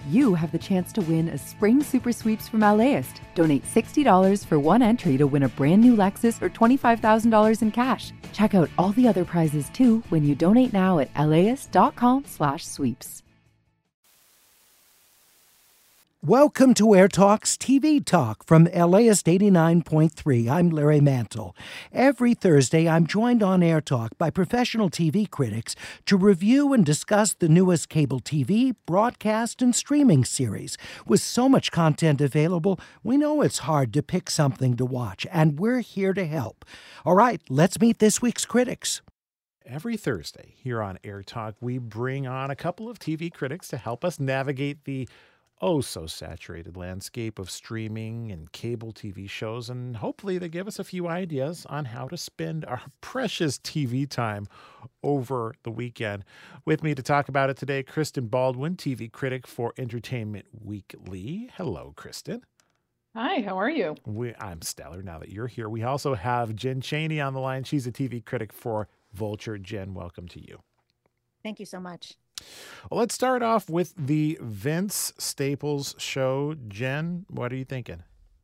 you have the chance to win a spring super sweeps from LAist. Donate $60 for one entry to win a brand new Lexus or $25,000 in cash. Check out all the other prizes too when you donate now at laist.com/sweeps. Welcome to Air Talk's TV Talk from LAist 89.3. I'm Larry Mantle. Every Thursday, I'm joined on Air Talk by professional TV critics to review and discuss the newest cable TV, broadcast, and streaming series. With so much content available, we know it's hard to pick something to watch, and we're here to help. All right, let's meet this week's critics. Every Thursday here on Air Talk, we bring on a couple of TV critics to help us navigate the so-saturated landscape of streaming and cable TV shows, and hopefully they give us a few ideas on how to spend our precious TV time over the weekend. With me to talk about it today, Kristen Baldwin, TV critic for Entertainment Weekly. Hello, Kristen. Hi, how are you? I'm stellar now that you're here. We also have Jen Chaney on the line. She's a TV critic for Vulture. Jen, welcome to you. Thank you so much. Well, let's start off with the Vince Staples show. Jen, what are you thinking?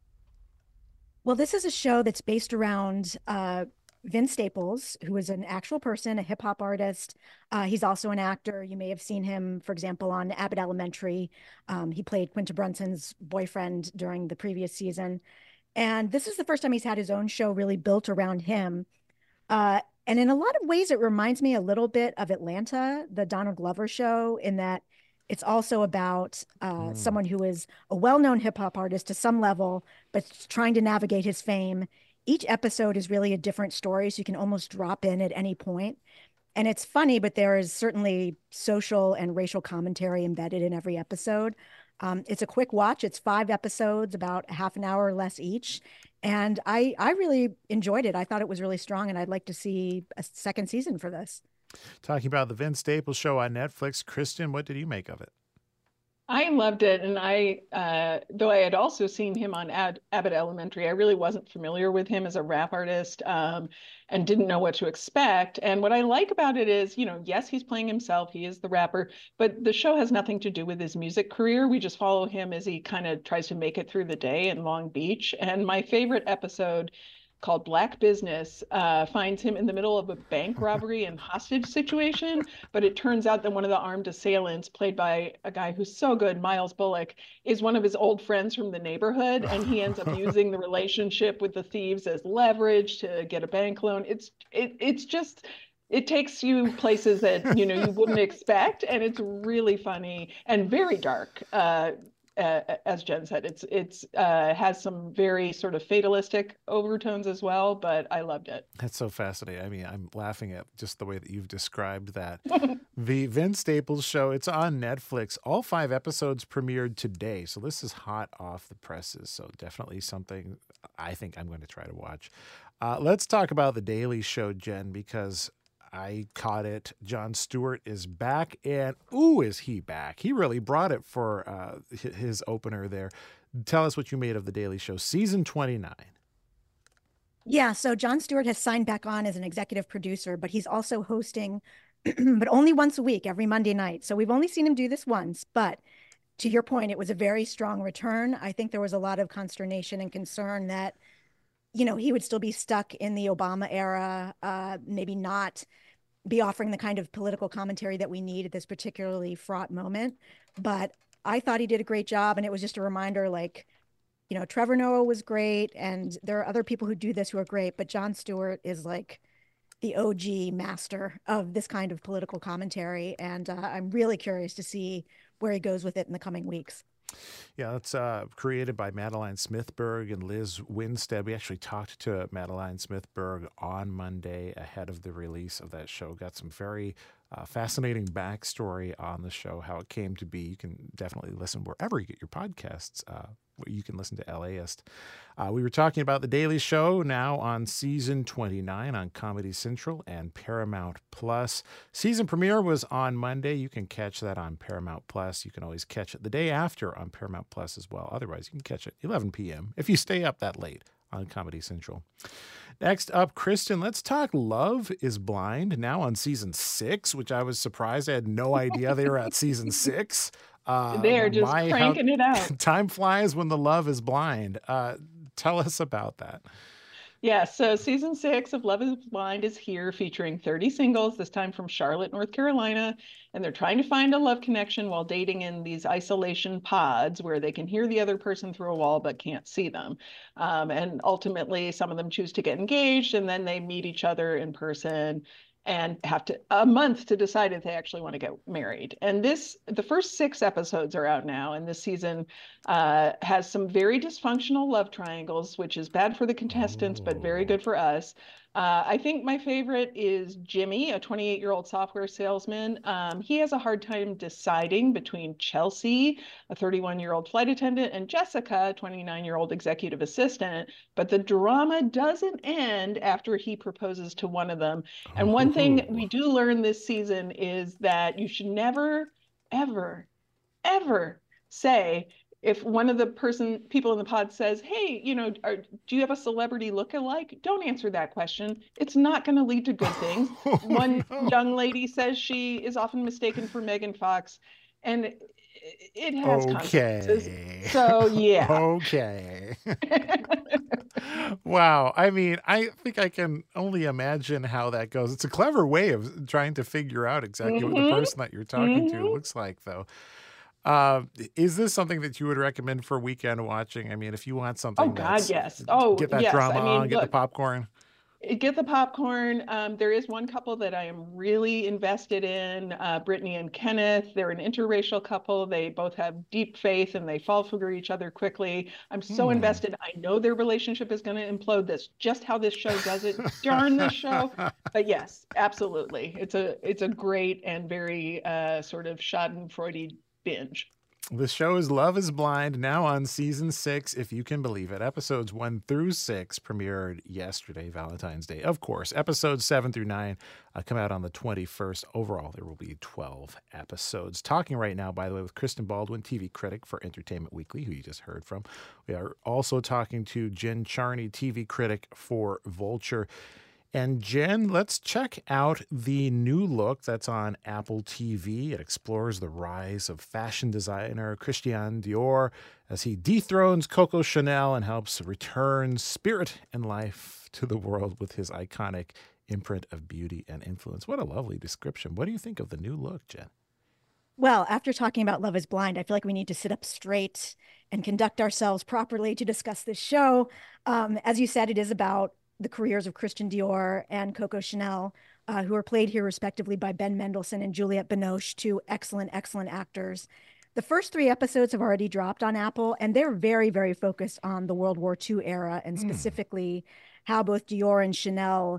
Well, this is a show that's based around Vince Staples, who is an actual person, a hip hop artist. He's also an actor. You may have seen him, for example, on Abbott Elementary. He played Quinta Brunson's boyfriend during the previous season. And this is the first time he's had his own show really built around him. And in a lot of ways, it reminds me a little bit of Atlanta, the Donald Glover show, in that it's also about someone who is a well-known hip hop artist to some level, but trying to navigate his fame. Each episode is really a different story, so you can almost drop in at any point. And it's funny, but there is certainly social and racial commentary embedded in every episode. It's a quick watch. It's 5 episodes, about a half an hour or less each. And I really enjoyed it. I thought it was really strong, and I'd like to see a second season for this. Talking about the Vince Staples show on Netflix, Kristen, what did you make of it? I loved it, and though I had also seen him on Abbott Elementary, I really wasn't familiar with him as a rap artist, and didn't know what to expect. And what I like about it is, yes, he's playing himself, he is the rapper, but the show has nothing to do with his music career. We just follow him as he kind of tries to make it through the day in Long Beach. And my favorite episode, called Black Business, finds him in the middle of a bank robbery and hostage situation. But it turns out that one of the armed assailants, played by a guy who's so good, Miles Bullock, is one of his old friends from the neighborhood. And he ends up using the relationship with the thieves as leverage to get a bank loan. It's just, it takes you places that, you wouldn't expect. And it's really funny and very dark. As Jen said, it's has some very sort of fatalistic overtones as well, but I loved it. That's so fascinating. I mean, I'm laughing at just the way that you've described that. The Vince Staples show, it's on Netflix. All 5 episodes premiered today, so this is hot off the presses. So definitely something I think I'm going to try to watch. Let's talk about The Daily Show, Jen, because I caught it. Jon Stewart is back, and is he back? He really brought it for his opener there. Tell us what you made of The Daily Show, season 29. Yeah, so Jon Stewart has signed back on as an executive producer, but he's also hosting, but only once a week, every Monday night. So we've only seen him do this once, but to your point, it was a very strong return. I think there was a lot of consternation and concern that, he would still be stuck in the Obama era, maybe not be offering the kind of political commentary that we need at this particularly fraught moment. But I thought he did a great job. And it was just a reminder, Trevor Noah was great. And there are other people who do this who are great. But Jon Stewart is like the OG master of this kind of political commentary. And I'm really curious to see where he goes with it in the coming weeks. Yeah, it's created by Madeline Smithberg and Liz Winstead. We actually talked to Madeline Smithberg on Monday ahead of the release of that show. Got some very fascinating backstory on the show, how it came to be. You can definitely listen wherever you get your podcasts. You can listen to LAist. We were talking about The Daily Show now on season 29 on Comedy Central and Paramount Plus. Season premiere was on Monday. You can catch that on Paramount Plus. You can always catch it the day after on Paramount Plus as well. Otherwise, you can catch it 11 p.m. if you stay up that late on Comedy Central. Next up, Kristen, let's talk Love is Blind, now on season 6, which I was surprised. I had no idea they were at season 6. They're just cranking it out. Time flies when the love is blind. Tell us about that. Yeah, so season 6 of Love is Blind is here, featuring 30 singles, this time from Charlotte, North Carolina. And they're trying to find a love connection while dating in these isolation pods where they can hear the other person through a wall but can't see them. And ultimately, some of them choose to get engaged, and then they meet each other in person and have to a month to decide if they actually want to get married. And the first 6 episodes are out now, and this season has some very dysfunctional love triangles, which is bad for the contestants, but very good for us. I think my favorite is Jimmy, a 28-year-old software salesman. He has a hard time deciding between Chelsea, a 31-year-old flight attendant, and Jessica, a 29-year-old executive assistant. But the drama doesn't end after he proposes to one of them. And one thing we do learn this season is that you should never, ever, ever say, if one of the people in the pod says, hey, do you have a celebrity look-alike? Don't answer that question. It's not going to lead to good things. One young lady says she is often mistaken for Megan Fox, and it has consequences. So, yeah. Okay. Wow. I mean, I think I can only imagine how that goes. It's a clever way of trying to figure out exactly what the person that you're talking to looks like, though. Is this something that you would recommend for weekend watching? I mean, if you want something, yes. Oh, get that yes. drama on, get the popcorn. Get the popcorn. There is one couple that I am really invested in, Brittany and Kenneth. They're an interracial couple. They both have deep faith and they fall for each other quickly. I'm so invested. I know their relationship is going to implode. That's just how this show does it. Darn this show. But yes, absolutely. It's a great and very sort of schadenfreude binge. The show is Love is Blind, now on season 6, if you can believe it. Episodes 1 through 6 premiered yesterday, Valentine's Day. Of course, episodes 7 through 9 come out on the 21st. Overall, there will be 12 episodes. Talking right now, by the way, with Kristen Baldwin, TV critic for Entertainment Weekly, who you just heard from. We are also talking to Jen Charney, TV critic for Vulture. And Jen, let's check out the new look that's on Apple TV. It explores the rise of fashion designer Christian Dior as he dethrones Coco Chanel and helps return spirit and life to the world with his iconic imprint of beauty and influence. What a lovely description. What do you think of the new look, Jen? Well, after talking about Love is Blind, I feel like we need to sit up straight and conduct ourselves properly to discuss this show. As you said, it is about the careers of Christian Dior and Coco Chanel, who are played here respectively by Ben Mendelsohn and Juliette Binoche, two excellent, excellent actors. The first 3 episodes have already dropped on Apple, and they're very, very focused on the World War II era, and specifically how both Dior and Chanel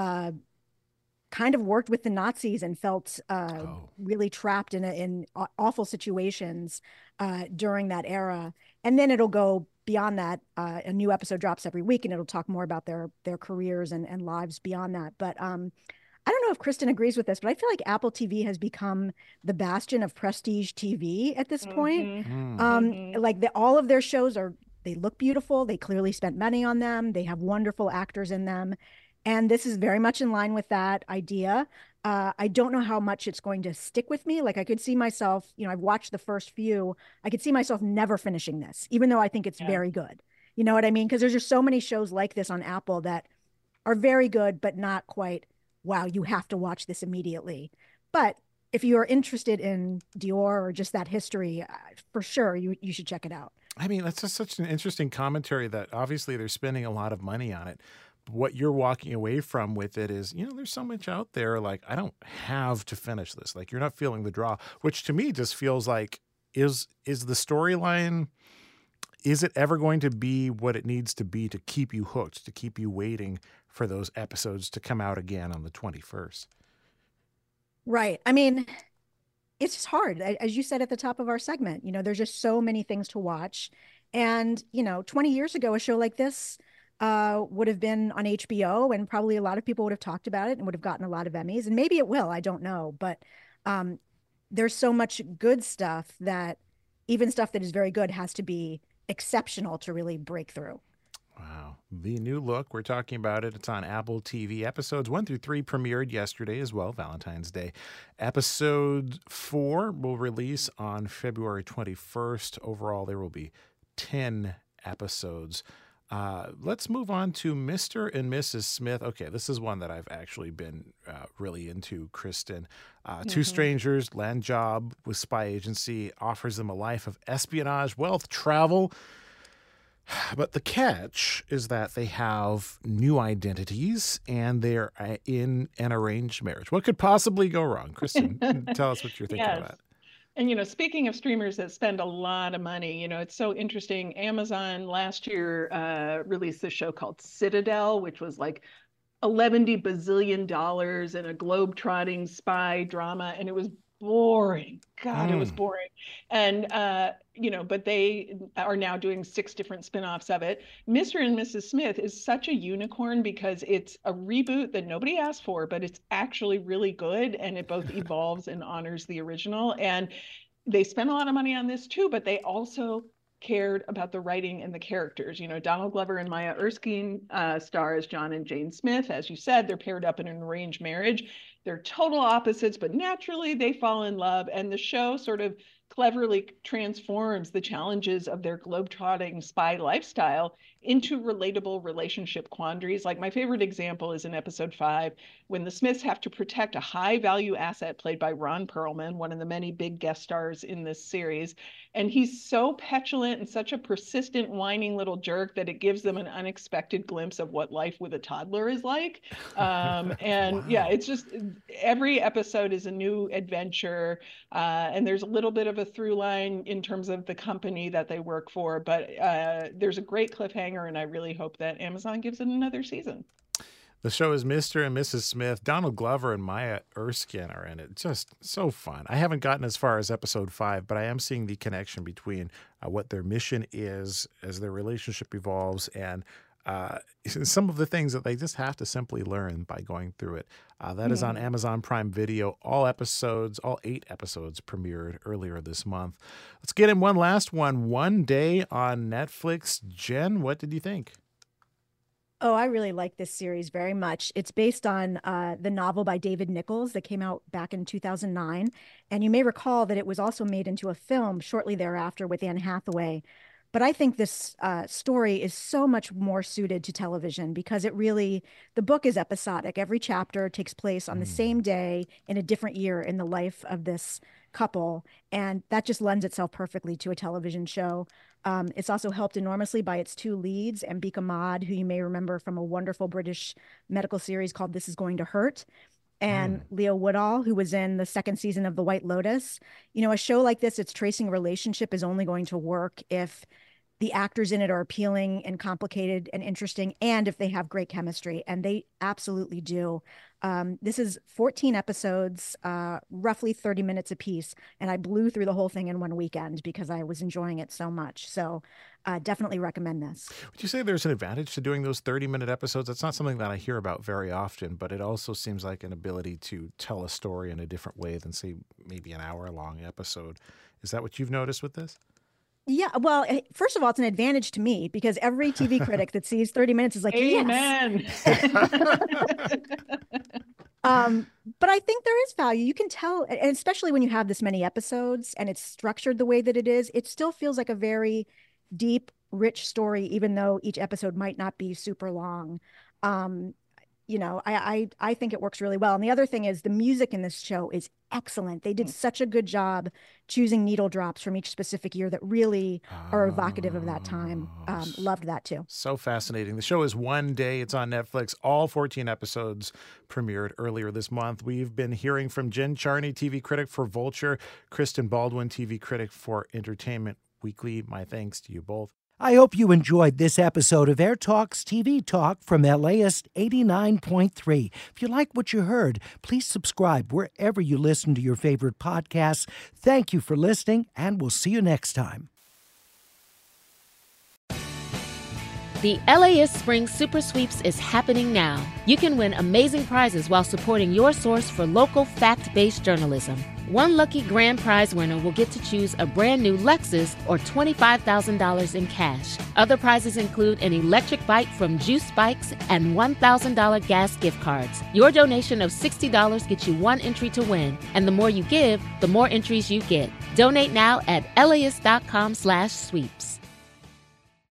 kind of worked with the Nazis and felt really trapped in awful situations during that era. And then it'll go beyond that. A new episode drops every week, and it'll talk more about their careers and lives beyond that. But I don't know if Kristen agrees with this, but I feel like Apple TV has become the bastion of prestige TV at this point. Like all of their shows they look beautiful. They clearly spent money on them. They have wonderful actors in them. And this is very much in line with that idea. I don't know how much it's going to stick with me. Like I could see myself, I've watched the first few. I could see myself never finishing this, even though I think it's very good. You know what I mean? Because there's just so many shows like this on Apple that are very good, but not quite, wow, you have to watch this immediately. But if you are interested in Dior or just that history, for sure, you should check it out. I mean, that's just such an interesting commentary that obviously they're spending a lot of money on it. What you're walking away from with it is, there's so much out there. Like, I don't have to finish this. Like, you're not feeling the draw, which to me just feels like, is the storyline, is it ever going to be what it needs to be to keep you hooked, to keep you waiting for those episodes to come out again on the 21st? Right. I mean, it's just hard. As you said at the top of our segment, there's just so many things to watch. And, 20 years ago, a show like this would have been on HBO, and probably a lot of people would have talked about it and would have gotten a lot of Emmys, and maybe it will, I don't know. But there's so much good stuff that even stuff that is very good has to be exceptional to really break through. Wow. The New Look, we're talking about it. It's on Apple TV. Episodes 1 through 3 premiered yesterday as well, Valentine's Day. Episode 4 will release on February 21st. Overall, there will be 10 episodes. Let's move on to Mr. and Mrs. Smith. Okay, this is one that I've actually been really into, Kristen. Two strangers land job with spy agency, offers them a life of espionage, wealth, travel. But the catch is that they have new identities and they're in an arranged marriage. What could possibly go wrong? Kristen, tell us what you're thinking about. And, speaking of streamers that spend a lot of money, it's so interesting. Amazon last year released this show called Citadel, which was like $11 bazillion and a globe-trotting spy drama. And it was boring. God, it was boring. And, but they are now doing 6 different spinoffs of it. Mr. and Mrs. Smith is such a unicorn because it's a reboot that nobody asked for, but it's actually really good. And it both evolves and honors the original. And they spent a lot of money on this too, but they also cared about the writing and the characters. Donald Glover and Maya Erskine star as John and Jane Smith. As you said, they're paired up in an arranged marriage. They're total opposites, but naturally they fall in love. And the show sort of cleverly transforms the challenges of their globetrotting spy lifestyle into relatable relationship quandaries. Like my favorite example is in episode 5, when the Smiths have to protect a high value asset played by Ron Perlman, one of the many big guest stars in this series. And he's so petulant and such a persistent, whining little jerk that it gives them an unexpected glimpse of what life with a toddler is like. It's just every episode is a new adventure. And there's a little bit of a through line in terms of the company that they work for, but there's a great cliffhanger, and I really hope that Amazon gives it another season. The show is Mr. and Mrs. Smith. Donald Glover and Maya Erskine are in it. Just so fun. I haven't gotten as far as episode 5, but I am seeing the connection between what their mission is as their relationship evolves and some of the things that they just have to simply learn by going through it. That is on Amazon Prime Video. All 8 episodes premiered earlier this month. Let's get in one last one. One Day on Netflix. Jen, what did you think? Oh, I really like this series very much. It's based on the novel by David Nichols that came out back in 2009. And you may recall that it was also made into a film shortly thereafter with Anne Hathaway. But I think this story is so much more suited to television because the book is episodic. Every chapter takes place on the same day in a different year in the life of this couple. And that just lends itself perfectly to a television show. It's also helped enormously by its 2 leads, Ambika Ahmad, who you may remember from a wonderful British medical series called This Is Going to Hurt, and Leo Woodall, who was in the 2nd season of The White Lotus. A show like this, its tracing a relationship is only going to work if the actors in it are appealing and complicated and interesting, and if they have great chemistry, and they absolutely do. This is 14 episodes, roughly 30 minutes apiece, and I blew through the whole thing in one weekend because I was enjoying it so much. So definitely recommend this. Would you say there's an advantage to doing those 30-minute episodes? It's not something that I hear about very often, but it also seems like an ability to tell a story in a different way than, say, maybe an hour-long episode. Is that what you've noticed with this? Yeah, well, first of all, it's an advantage to me because every TV critic that sees 30 minutes is like, Amen. Yes. But I think there is value. You can tell, and especially when you have this many episodes and it's structured the way that it is, it still feels like a very deep, rich story, even though each episode might not be super long. I think it works really well. And the other thing is the music in this show is excellent. They did such a good job choosing needle drops from each specific year that really are evocative of that time. Loved that too. So fascinating. The show is One Day. It's on Netflix. All 14 episodes premiered earlier this month. We've been hearing from Jen Charney, TV critic for Vulture, Kristen Baldwin, TV critic for Entertainment Weekly. My thanks to you both. I hope you enjoyed this episode of Air Talk's TV Talk from LAist 89.3. If you like what you heard, please subscribe wherever you listen to your favorite podcasts. Thank you for listening, and we'll see you next time. The LAist Spring Super Sweeps is happening now. You can win amazing prizes while supporting your source for local fact-based journalism. One lucky grand prize winner will get to choose a brand new Lexus or $25,000 in cash. Other prizes include an electric bike from Juice Bikes and $1,000 gas gift cards. Your donation of $60 gets you one entry to win, and the more you give, the more entries you get. Donate now at LAist.com/sweeps.